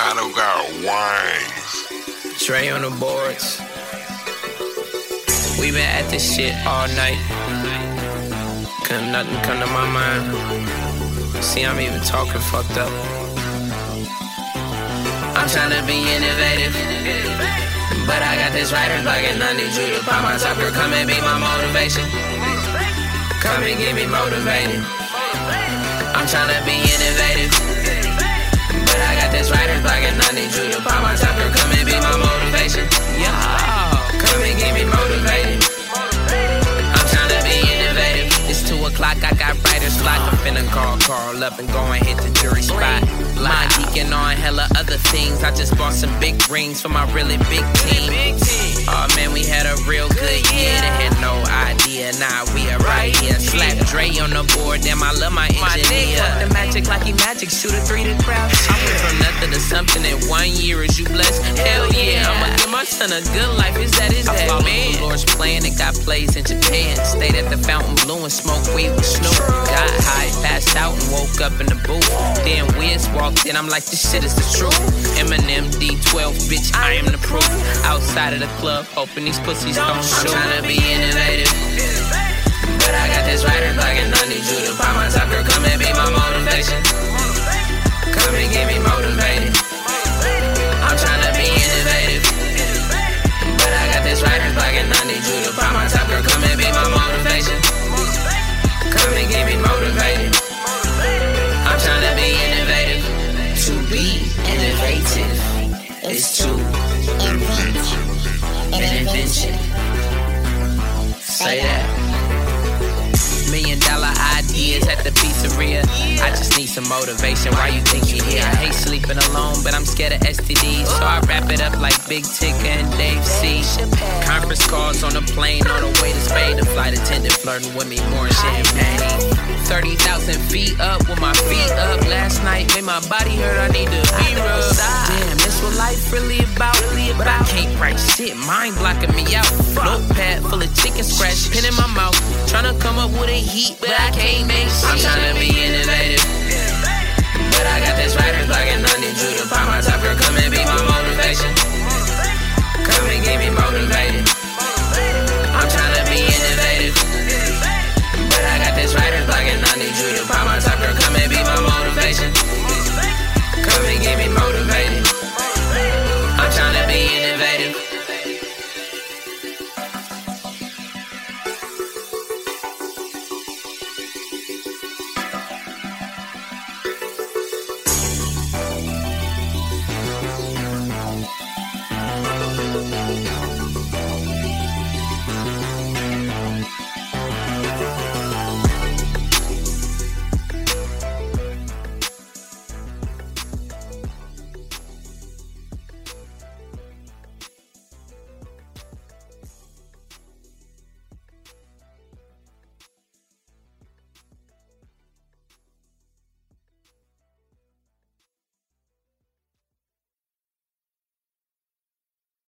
Shadow got wings. Dre on the boards. We been at this shit all night. Couldn't nothing come to my mind. See, I'm even talking fucked up. I'm tryna be innovative, but I got this writer's block and I need you to pop my top, girl. Come and be my motivation. Come and get me motivated. I'm tryna be innovative, but I got this writer's block and I need you to pop my top, girl. Come and be my motivation. Yeah, come and get me motivated. I'm tryna be innovative. It's 2 o'clock, I got writer's block. I'm finna call Carl up and go and hit the jury spot. Mind geeking on hella other things. I just bought some big rings for my really big team. Oh man, we had a real good year. They had no idea, nah, we are right here. Slap Dre on the board, damn, I love my engineer. The magic like he magic, shoot a 3 to the crowd. I went from nothing to something in 1 year. Is you blessed? Hell yeah, I'ma give my son a good life. Is that man? The Lord's playing, it got plays in Japan. Stayed at the Fountain Blue and smoked weed with Snoop. Got high, passed out and woke up in the booth. Then Wiz walked in, I'm like, this shit is the truth. Eminem, D12, bitch, I am the proof. Outside of the club, hoping these pussies don't shoot. I'm tryna be innovative, but I got this writer's block and I need you to pop my top, girl. Come and be my motivation. Come and get me motivated. I'm tryna be innovative, but I got this writer's block and I need you to pop my top, girl. Come and be my motivation. Come and get me motivated. I'm tryna be innovative. To be innovative is to invent an invention. Say that. $1 million ideas at the pizzeria. I just need some motivation. Why you think you're here? I hate sleeping alone, but I'm scared of STDs. So I wrap it up like Big Ticka and Dave C. Conference calls on the plane on the way to Spain. The flight attendant flirting with me, more champagne. 30,000 feet up with my feet up. Last night made my body hurt, I need to be rubbed. Damn, this what life really about. But I can't write shit, mind blocking me out. Notepad full of chicken scratch, pen in my mouth. Tryna come up with a heat, but I can't make shit. I'm tryna be innovative, but I got this writer's block and I need you to pop my top, girl. Come and be my motivation. Come and get me motivated. I'm tryna be innovative, but I got this writer's block and I need you to pop my top, girl. Come and be my motivation. Come and get me motivated. I'm tryna be innovative.